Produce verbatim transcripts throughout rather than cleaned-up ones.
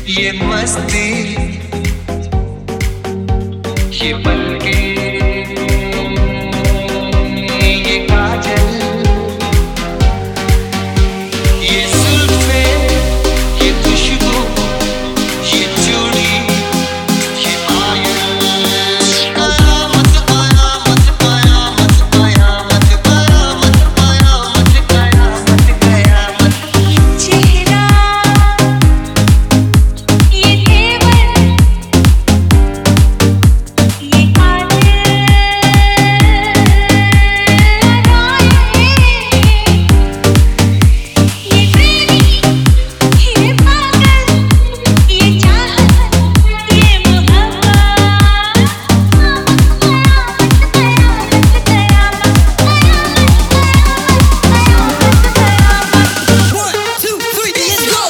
ये मस्ती ये पलके ये काजल ये जुल्फे ये खुशबू ये चूड़ी ये पायल कयामत कयामत कयामत कयामत कयामत कयामत कयामत कयामत चेहरा ये तेवर ये काजल ये प्रेमी ये पागल ये चाहत ये मोहब्बत कयामत कयामत One, two, three, let's go!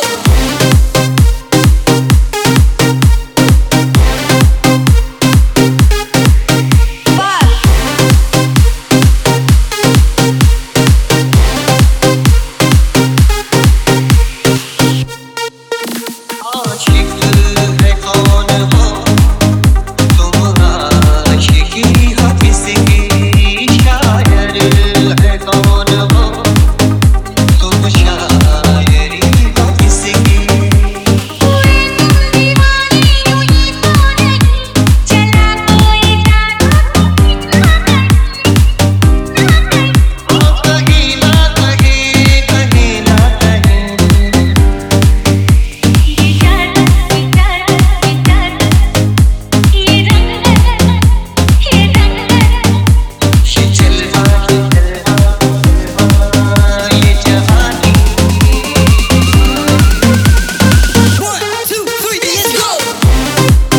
आशिक है कौन हो तुम आशिकी हो किसकी शायर है कौन हो तुम शायरी हो किसकी हुए तुम दीवाने यूं ही तो नहीं चला कोई जादू ओ कहीं ना कहीं कहीं ना कहीं ये जादू ये जादू ये जादू ये रंग ये रंग ये जलवा ये जलवा ये जवानी One, two, three, let's go!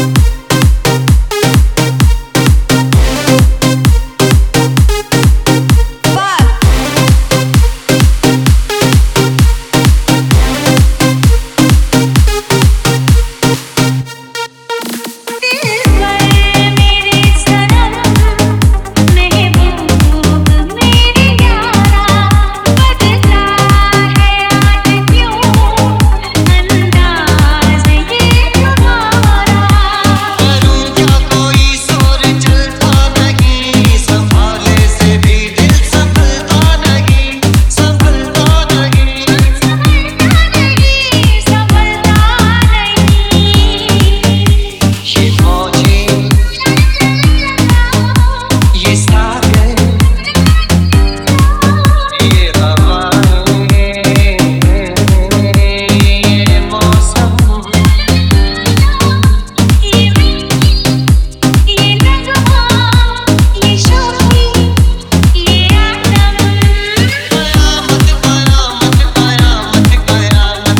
दिल पर मेरे सनम महबूब मेरे यारा बदला है आज क्यों अंदाज़ ये तुम्हारा करूं क्या कोई शोर चलता नहीं संभाले से भी दिल संभलता नहीं संभलता नहीं संभलता नहीं ये मौजें ये सागर ये हवाएं ये मौसम ये ये नगमा ये शौक़ी ये आदम कयामत कयामत कयामत कयामत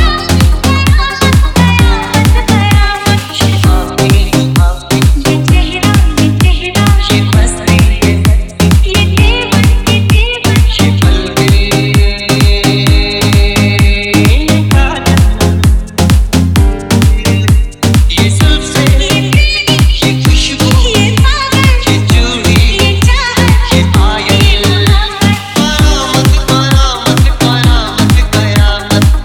कयामत कयामत ये ये चेहरा ये चेहरा ये मस्ती ये तेवर ये तेवर ये पलके ये काजल ये जुल्फे ये प्रेमी ये खुशबू ये पागल ये चूड़ी ये चाहत ये पायल ये मोहब्बत कयामत कयामत कयामत कयामत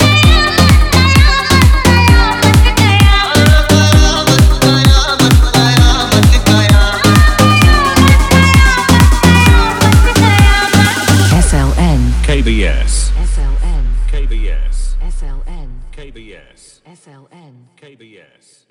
S L N K B S S L N K B S S L N K B S S L N K B S